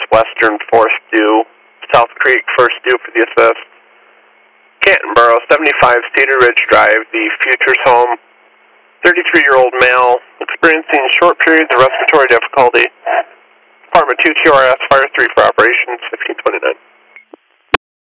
Western 4th due. South Creek 1st due for the assist. Cantonboro 75 Cedar Ridge Drive, the Futures home. 33-year-old male experiencing short periods of respiratory difficulty. Department 2 QRS Fire 3 for operations 1529.